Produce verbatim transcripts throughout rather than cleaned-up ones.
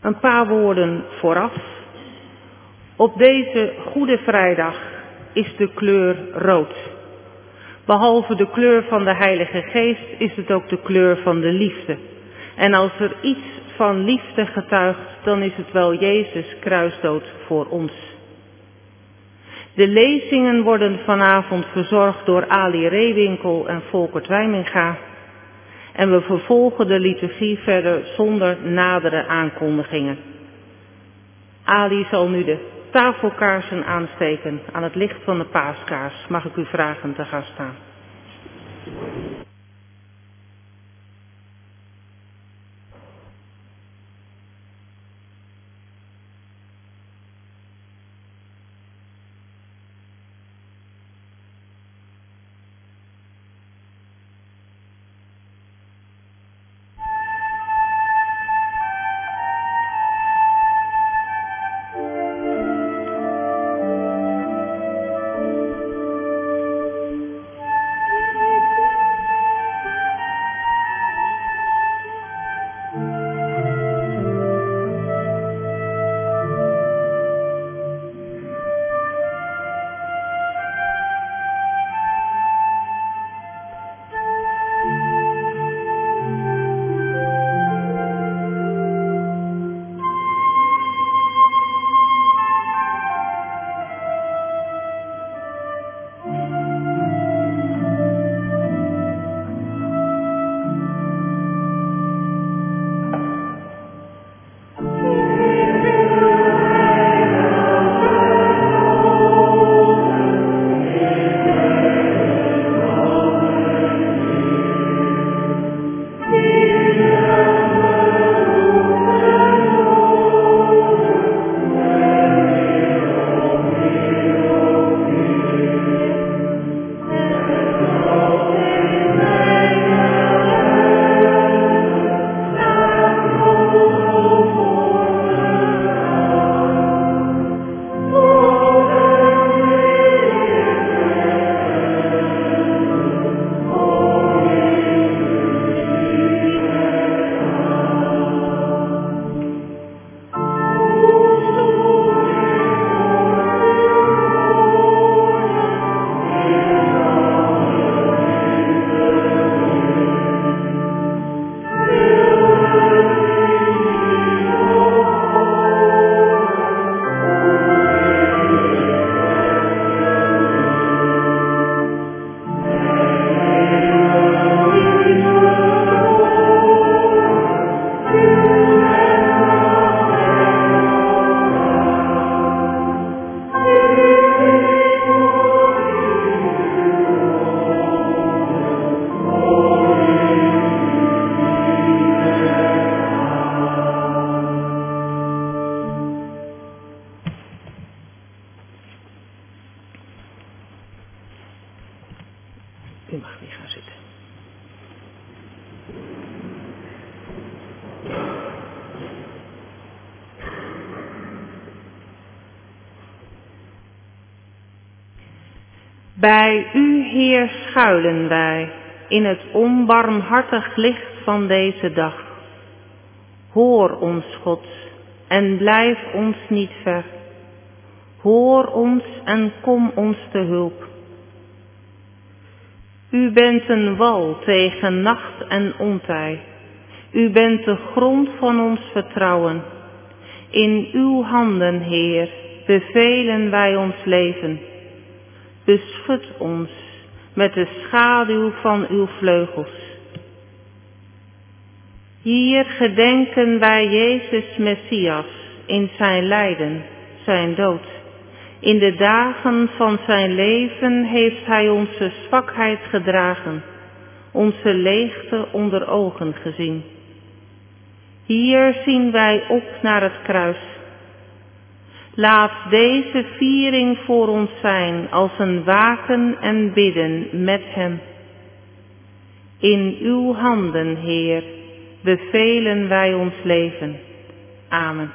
Een paar woorden vooraf. Op deze Goede Vrijdag is de kleur rood. Behalve de kleur van de Heilige Geest is het ook de kleur van de liefde. En als er iets van liefde getuigt, dan is het wel Jezus' kruisdood voor ons. De lezingen worden vanavond verzorgd door Ali Reewinkel en Volkert Wijminga. En we vervolgen de liturgie verder zonder nadere aankondigingen. Ali zal nu de tafelkaarsen aansteken aan het licht van de paaskaars. Mag ik u vragen te gaan staan. U mag weer gaan zitten. Bij u, Heer, schuilen wij in het onbarmhartig licht van deze dag. Hoor ons, God, en blijf ons niet ver. Hoor ons en kom ons te hulp. U bent een wal tegen nacht en ontij. U bent de grond van ons vertrouwen. In uw handen, Heer, bevelen wij ons leven. Beschut ons met de schaduw van uw vleugels. Hier gedenken wij Jezus Messias in zijn lijden, zijn dood. In de dagen van zijn leven heeft hij onze zwakheid gedragen, onze leegte onder ogen gezien. Hier zien wij op naar het kruis. Laat deze viering voor ons zijn als een waken en bidden met hem. In uw handen, Heer, bevelen wij ons leven. Amen.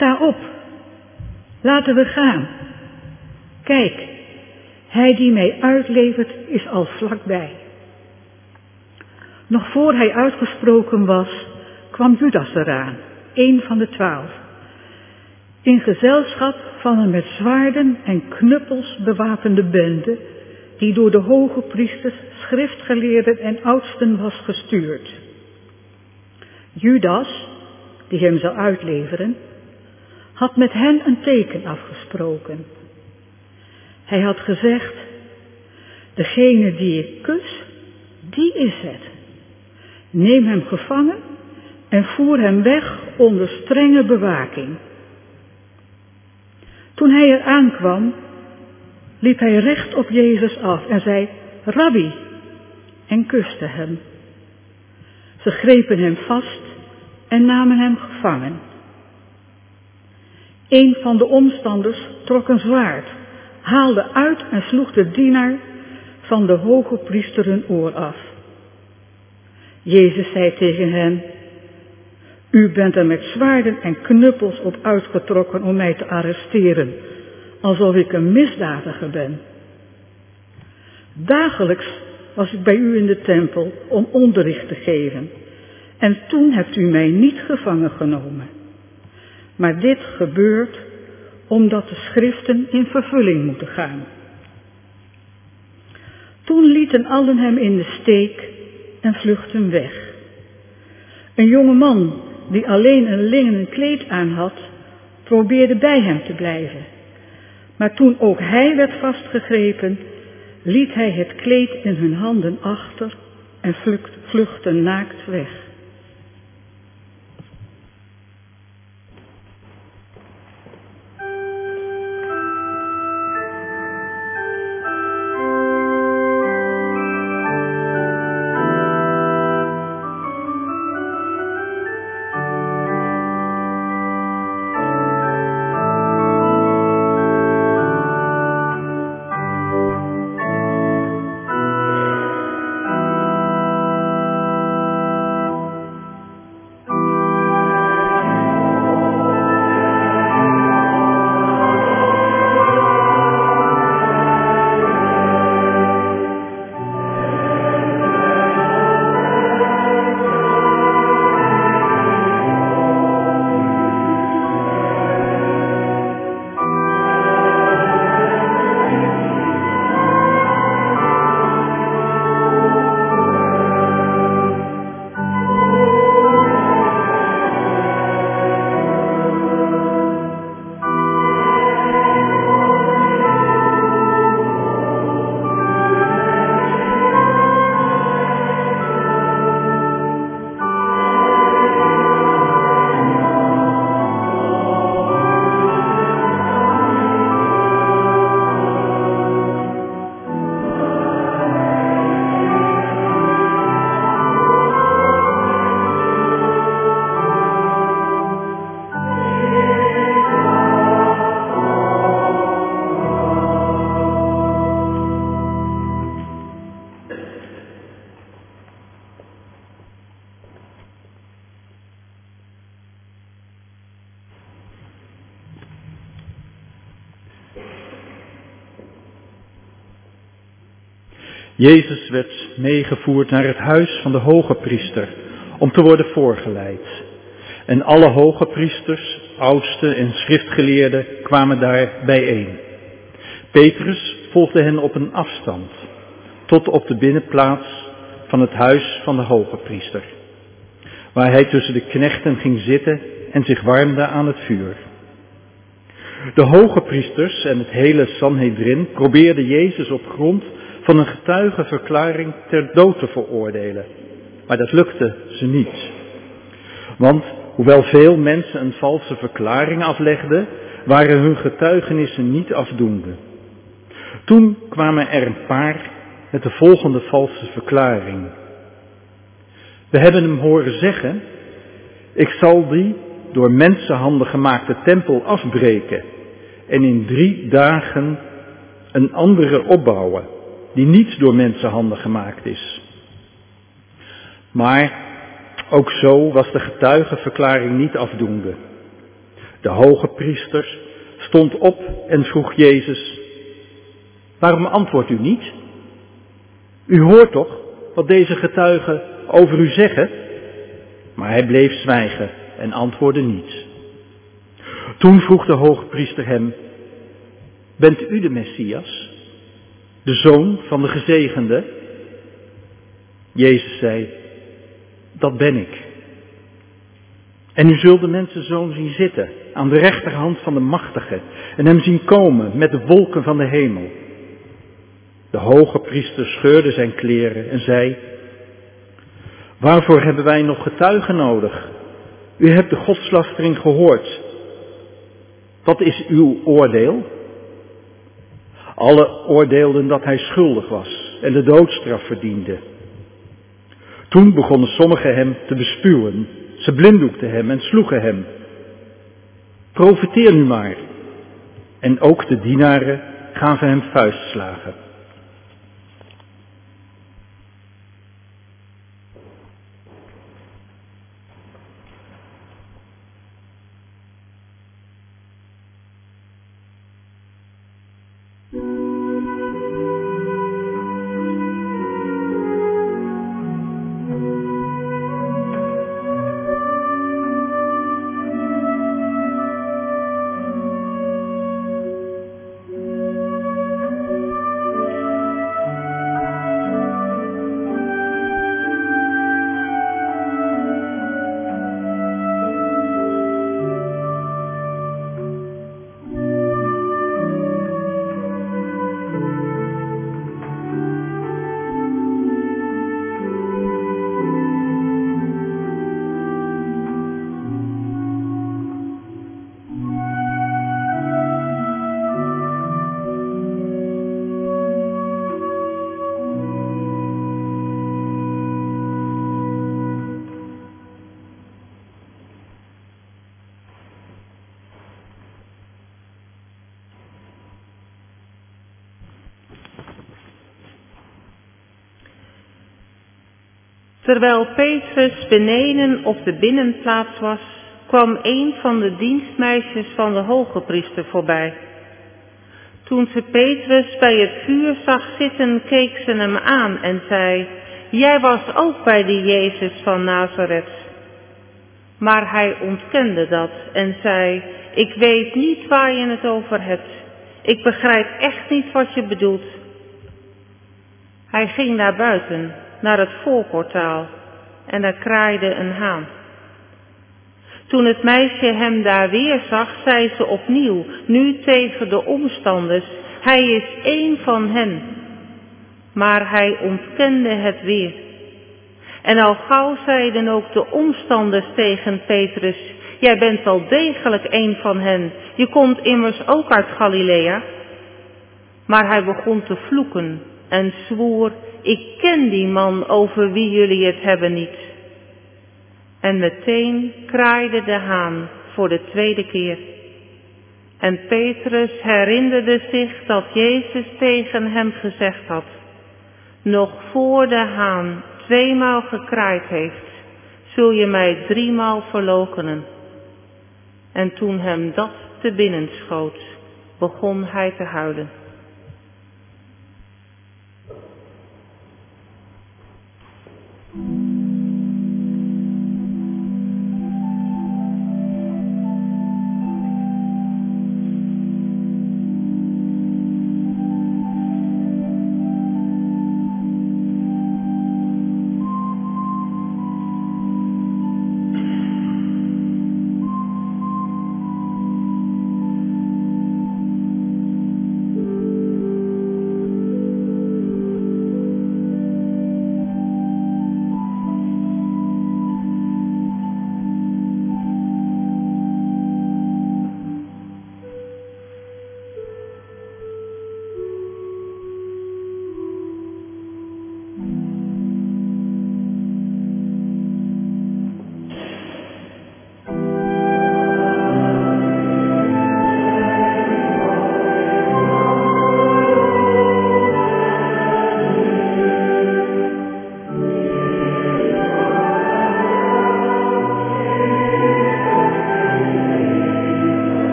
sta op, laten we gaan. Kijk, hij die mij uitlevert is al vlakbij. Nog voor hij uitgesproken was, kwam Judas eraan, een van de twaalf, in gezelschap van een met zwaarden en knuppels bewapende bende, die door de hoge priesters, schriftgeleerden en oudsten was gestuurd. Judas, die hem zou uitleveren, had met hen een teken afgesproken. Hij had gezegd, degene die ik kus, die is het. Neem hem gevangen en voer hem weg onder strenge bewaking. Toen hij er aankwam, liep hij recht op Jezus af en zei, Rabbi, en kuste hem. Ze grepen hem vast en namen hem gevangen. Een van de omstanders trok een zwaard, haalde uit en sloeg de dienaar van de hoge priester een oor af. Jezus zei tegen hem, u bent er met zwaarden en knuppels op uitgetrokken om mij te arresteren, alsof ik een misdadiger ben. Dagelijks was ik bij u in de tempel om onderricht te geven, en toen hebt u mij niet gevangen genomen. Maar dit gebeurt omdat de schriften in vervulling moeten gaan. Toen lieten allen hem in de steek en vluchtten weg. Een jonge man die alleen een linnen kleed aan had, probeerde bij hem te blijven. Maar toen ook hij werd vastgegrepen, liet hij het kleed in hun handen achter en vluchtte naakt weg. Jezus werd meegevoerd naar het huis van de hoge priester om te worden voorgeleid. En alle hoge priesters, oudsten en schriftgeleerden kwamen daar bijeen. Petrus volgde hen op een afstand, tot op de binnenplaats van het huis van de hoge priester, waar hij tussen de knechten ging zitten en zich warmde aan het vuur. De hoge priesters en het hele Sanhedrin probeerden Jezus op grond van een getuigenverklaring ter dood te veroordelen. Maar dat lukte ze niet. Want hoewel veel mensen een valse verklaring aflegden, waren hun getuigenissen niet afdoende. Toen kwamen er een paar met de volgende valse verklaring. We hebben hem horen zeggen, ik zal die door mensenhanden gemaakte tempel afbreken en in drie dagen een andere opbouwen, die niet door mensenhanden gemaakt is. Maar ook zo was de getuigenverklaring niet afdoende. De hoge priester stond op en vroeg Jezus: waarom antwoordt u niet? U hoort toch wat deze getuigen over u zeggen? Maar hij bleef zwijgen en antwoordde niet. Toen vroeg de hoge priester hem: bent u de Messias, de zoon van de gezegende? Jezus zei: dat ben ik. En u zult de mensenzoon zien zitten aan de rechterhand van de machtige en hem zien komen met de wolken van de hemel. De hoge priester scheurde zijn kleren en zei: waarvoor hebben wij nog getuigen nodig? U hebt de godslastering gehoord. Wat is uw oordeel? Alle oordeelden dat hij schuldig was en de doodstraf verdiende. Toen begonnen sommigen hem te bespuwen. Ze blinddoekten hem en sloegen hem. Profeteer nu maar. En ook de dienaren gaven hem vuistslagen. Terwijl Petrus beneden op de binnenplaats was, kwam een van de dienstmeisjes van de hogepriester voorbij. Toen ze Petrus bij het vuur zag zitten, keek ze hem aan en zei: jij was ook bij die Jezus van Nazareth. Maar hij ontkende dat en zei: ik weet niet waar je het over hebt. Ik begrijp echt niet wat je bedoelt. Hij ging naar buiten, naar het voorportaal, en daar kraaide een haan. Toen het meisje hem daar weer zag, zei ze opnieuw, nu tegen de omstanders: hij is één van hen. Maar hij ontkende het weer. En al gauw zeiden ook de omstanders tegen Petrus: jij bent wel degelijk één van hen, je komt immers ook uit Galilea. Maar hij begon te vloeken en zwoer: ik ken die man over wie jullie het hebben niet. En meteen kraaide de haan voor de tweede keer. En Petrus herinnerde zich dat Jezus tegen hem gezegd had: nog voor de haan tweemaal gekraaid heeft, zul je mij driemaal verloochenen. En toen hem dat te binnen schoot, begon hij te huilen.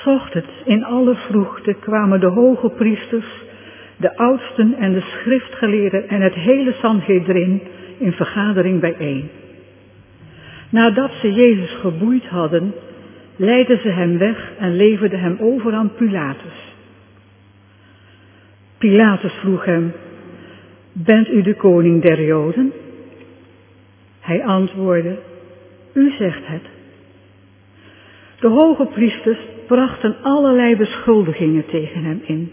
'S Ochtends in alle vroegte kwamen de hoge priesters, de oudsten en de schriftgeleerden en het hele Sanhedrin in vergadering bijeen. Nadat ze Jezus geboeid hadden, leidden ze hem weg en leverden hem over aan Pilatus. Pilatus vroeg hem: bent u de koning der Joden? Hij antwoordde: u zegt het. De hoge priesters brachten allerlei beschuldigingen tegen hem in.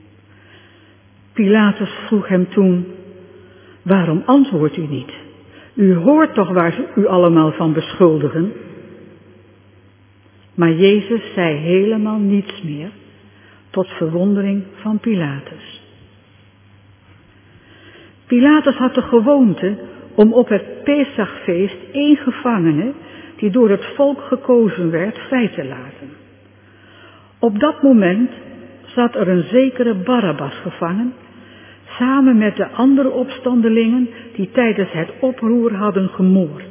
Pilatus vroeg hem toen: waarom antwoordt u niet? U hoort toch waar ze u allemaal van beschuldigen? Maar Jezus zei helemaal niets meer, tot verwondering van Pilatus. Pilatus had de gewoonte om op het Pesachfeest één gevangene, die door het volk gekozen werd, vrij te laten. Op dat moment zat er een zekere Barabbas gevangen, samen met de andere opstandelingen die tijdens het oproer hadden gemoord.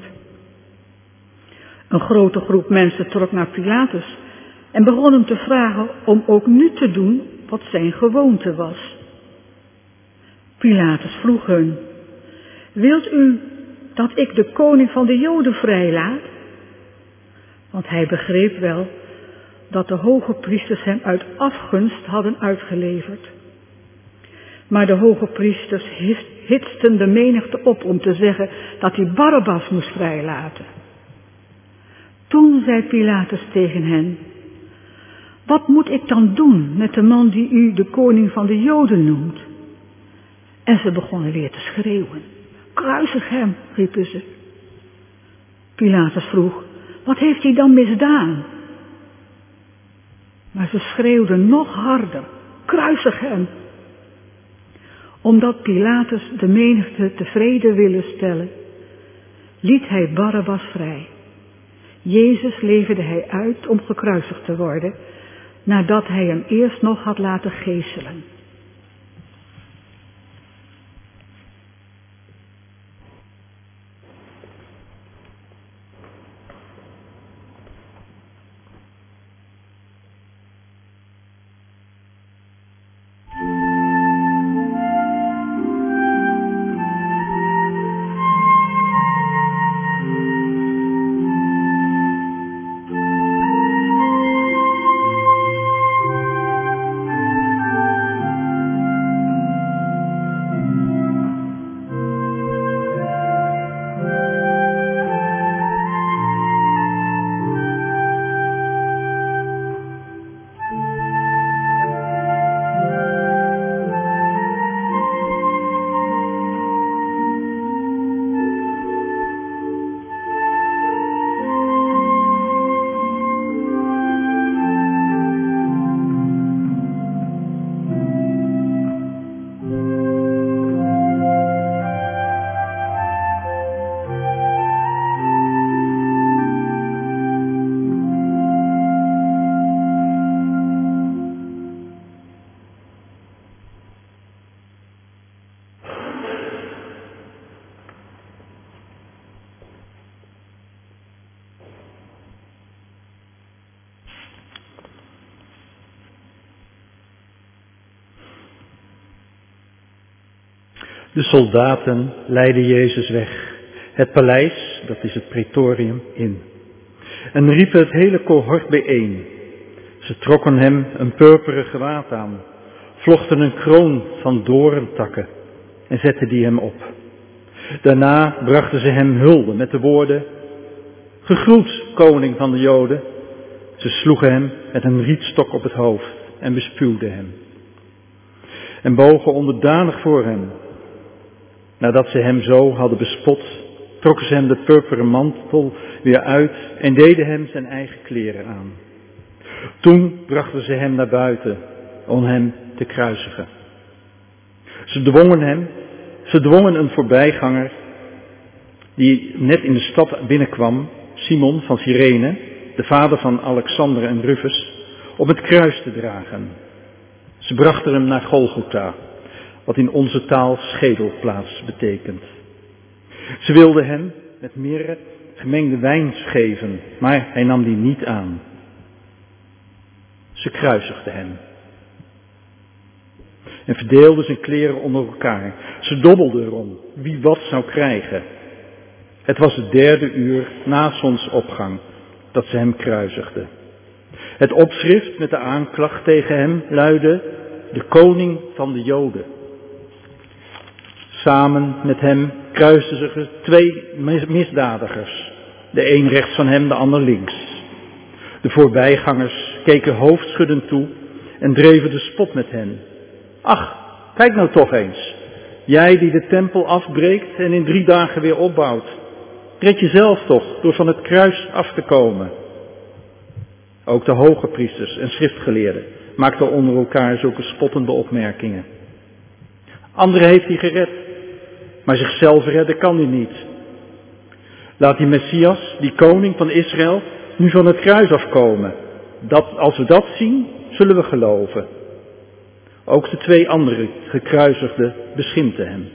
Een grote groep mensen trok naar Pilatus en begon hem te vragen om ook nu te doen wat zijn gewoonte was. Pilatus vroeg hun: wilt u dat ik de koning van de Joden vrijlaat? Want hij begreep wel dat de hoge priesters hem uit afgunst hadden uitgeleverd. Maar de hoge priesters hitsten de menigte op om te zeggen dat hij Barabbas moest vrijlaten. Toen zei Pilatus tegen hen: wat moet ik dan doen met de man die u de koning van de Joden noemt? En ze begonnen weer te schreeuwen. Kruisig hem, riepen ze. Pilatus vroeg: wat heeft hij dan misdaan? Maar ze schreeuwden nog harder: kruisig hem. Omdat Pilatus de menigte tevreden wilde stellen, liet hij Barabbas vrij. Jezus leverde hij uit om gekruisigd te worden, nadat hij hem eerst nog had laten geeselen. De soldaten leidden Jezus weg, het paleis, dat is het praetorium, in. En riepen het hele cohort bijeen. Ze trokken hem een purperen gewaad aan, vlochten een kroon van doorntakken en zetten die hem op. Daarna brachten ze hem hulde met de woorden: gegroet, koning van de Joden. Ze sloegen hem met een rietstok op het hoofd en bespuwden hem. En bogen onderdanig voor hem. Nadat ze hem zo hadden bespot, trokken ze hem de purperen mantel weer uit en deden hem zijn eigen kleren aan. Toen brachten ze hem naar buiten om hem te kruisigen. Ze dwongen hem, ze dwongen een voorbijganger die net in de stad binnenkwam, Simon van Cyrene, de vader van Alexander en Rufus, om het kruis te dragen. Ze brachten hem naar Golgotha, wat in onze taal schedelplaats betekent. Ze wilden hem met mirre gemengde wijn geven, maar hij nam die niet aan. Ze kruisigden hem. En verdeelden zijn kleren onder elkaar. Ze dobbelden erom wie wat zou krijgen. Het was het derde uur na zonsopgang dat ze hem kruisigden. Het opschrift met de aanklacht tegen hem luidde: de koning van de Joden. Samen met hem kruisten zich twee misdadigers. De een rechts van hem, de ander links. De voorbijgangers keken hoofdschuddend toe en dreven de spot met hen. Ach, kijk nou toch eens. Jij die de tempel afbreekt en in drie dagen weer opbouwt. Red jezelf toch door van het kruis af te komen. Ook de hoge priesters en schriftgeleerden maakten onder elkaar zulke spottende opmerkingen. Anderen heeft hij gered, maar zichzelf redden kan hij niet. Laat die Messias, die koning van Israël, nu van het kruis afkomen. Dat, als we dat zien, zullen we geloven. Ook de twee andere gekruisigden beschimpten hem.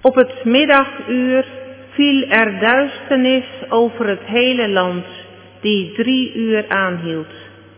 Op het middaguur viel er duisternis over het hele land, die drie uur aanhield.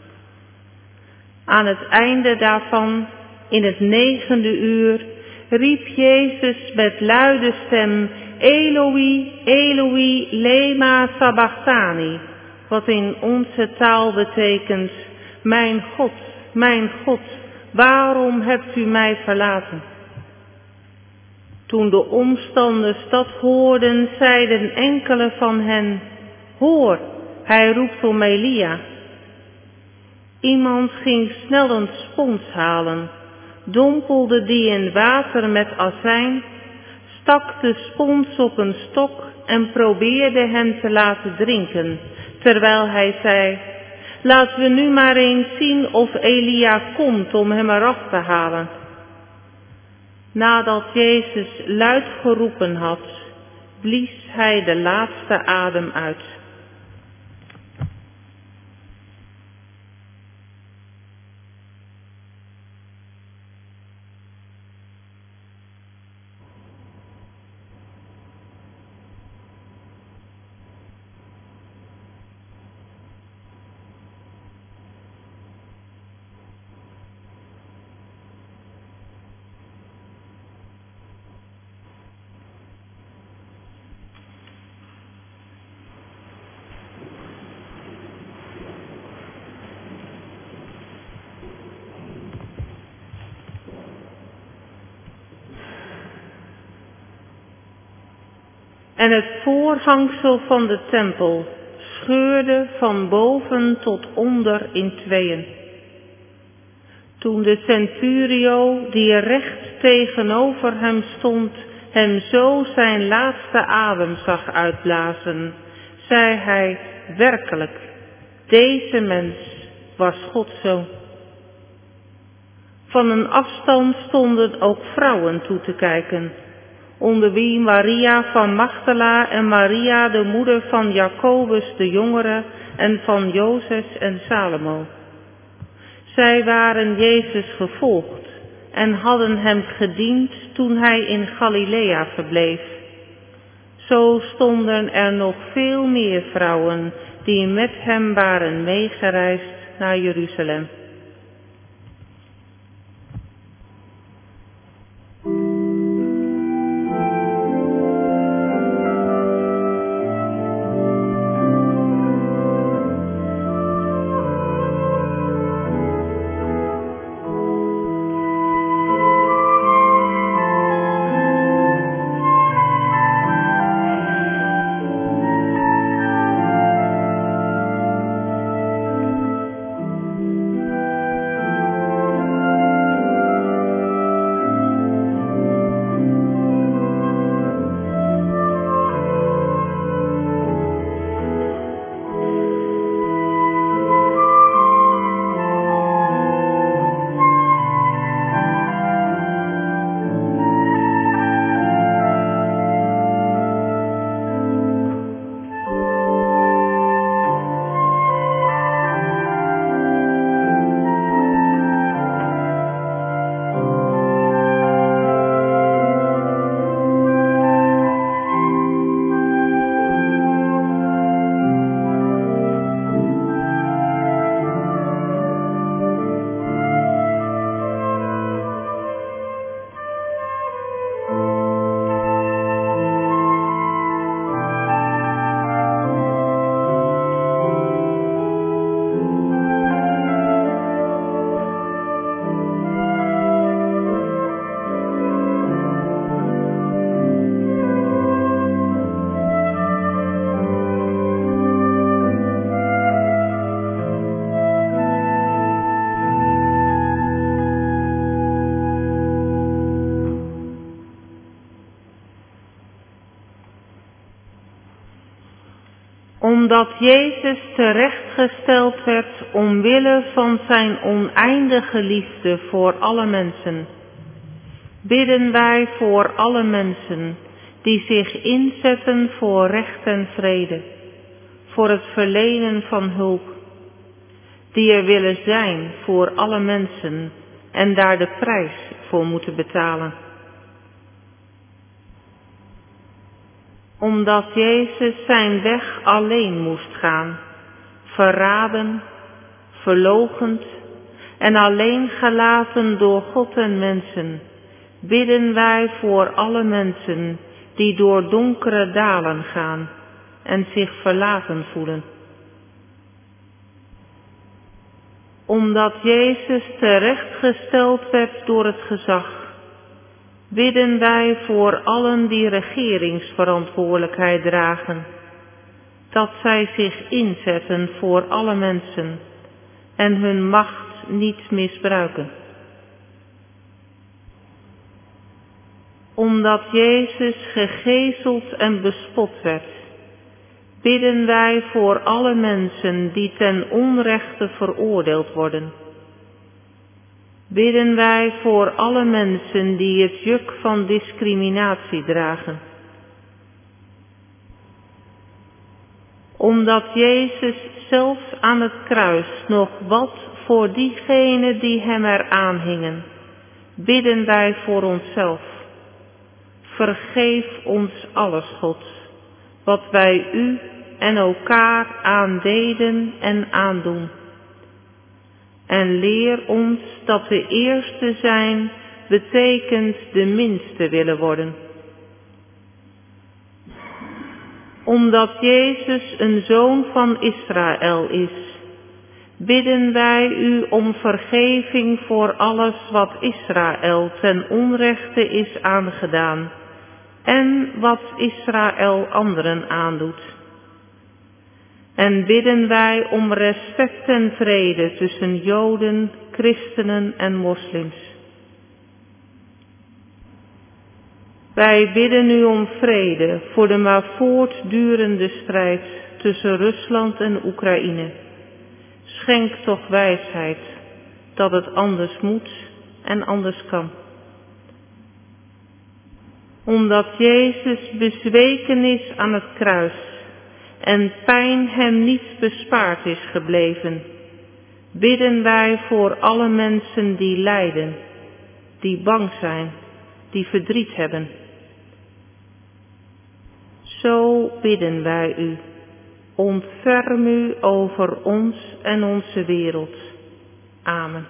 Aan het einde daarvan, in het negende uur, riep Jezus met luide stem, Eloi, Eloi, lema sabachthani, wat in onze taal betekent, mijn God, mijn God, waarom hebt u mij verlaten? Toen de omstanders dat hoorden, zeiden enkele van hen, hoor, hij roept om Elia. Iemand ging snel een spons halen, dompelde die in water met azijn, stak de spons op een stok en probeerde hem te laten drinken, terwijl hij zei, laten we nu maar eens zien of Elia komt om hem eraf te halen. Nadat Jezus luid geroepen had, blies hij de laatste adem uit. En het voorhangsel van de tempel scheurde van boven tot onder in tweeën. Toen de centurio, die recht tegenover hem stond, hem zo zijn laatste adem zag uitblazen, zei hij, werkelijk, deze mens was Gods zoon. Van een afstand stonden ook vrouwen toe te kijken, onder wie Maria van Magdala en Maria de moeder van Jacobus de jongere en van Jozef en Salomo. Zij waren Jezus gevolgd en hadden hem gediend toen hij in Galilea verbleef. Zo stonden er nog veel meer vrouwen die met hem waren meegereisd naar Jeruzalem. Omdat Jezus terechtgesteld werd omwille van zijn oneindige liefde voor alle mensen, bidden wij voor alle mensen die zich inzetten voor recht en vrede, voor het verlenen van hulp, die er willen zijn voor alle mensen en daar de prijs voor moeten betalen. Omdat Jezus zijn weg alleen moest gaan, verraden, verloochend en alleen gelaten door God en mensen, bidden wij voor alle mensen die door donkere dalen gaan en zich verlaten voelen. Omdat Jezus terechtgesteld werd door het gezag, bidden wij voor allen die regeringsverantwoordelijkheid dragen, dat zij zich inzetten voor alle mensen en hun macht niet misbruiken. Omdat Jezus gegezeld en bespot werd, bidden wij voor alle mensen die ten onrechte veroordeeld worden. Bidden wij voor alle mensen die het juk van discriminatie dragen. Omdat Jezus zelfs aan het kruis nog wat voor diegenen die hem eraan hingen, bidden wij voor onszelf. Vergeef ons alles, God, wat wij u en elkaar aandeden en aandoen. En leer ons dat de eerste zijn betekent de minste willen worden. Omdat Jezus een zoon van Israël is, bidden wij u om vergeving voor alles wat Israël ten onrechte is aangedaan en wat Israël anderen aandoet. En bidden wij om respect en vrede tussen Joden, christenen en moslims. Wij bidden u om vrede voor de maar voortdurende strijd tussen Rusland en Oekraïne. Schenk toch wijsheid dat het anders moet en anders kan. Omdat Jezus bezweken is aan het kruis en pijn hem niet bespaard is gebleven, bidden wij voor alle mensen die lijden, die bang zijn, die verdriet hebben. Zo bidden wij u, ontferm u over ons en onze wereld. Amen.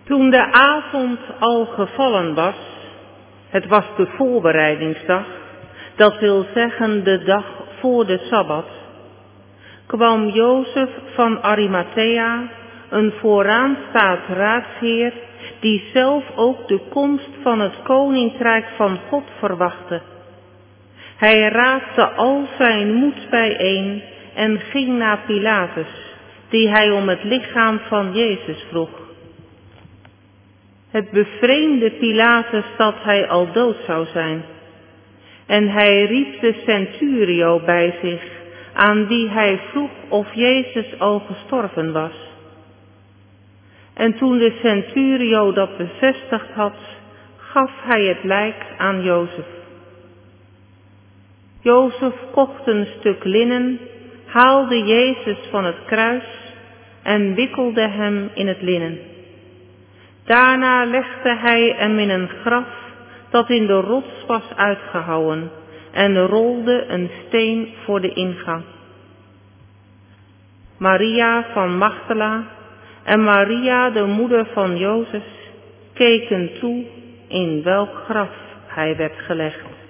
Toen de avond al gevallen was, het was de voorbereidingsdag, dat wil zeggen de dag voor de Sabbat, kwam Jozef van Arimathea, een vooraanstaand raadsheer, die zelf ook de komst van het koninkrijk van God verwachtte. Hij raapte al zijn moed bijeen en ging naar Pilatus, die hij om het lichaam van Jezus vroeg. Het bevreemde Pilatus dat hij al dood zou zijn. En hij riep de centurio bij zich, aan wie hij vroeg of Jezus al gestorven was. En toen de centurio dat bevestigd had, gaf hij het lijk aan Jozef. Jozef kocht een stuk linnen, haalde Jezus van het kruis en wikkelde hem in het linnen. Daarna legde hij hem in een graf dat in de rots was uitgehouwen en rolde een steen voor de ingang. Maria van Magdala en Maria, de moeder van Jozef, keken toe in welk graf hij werd gelegd.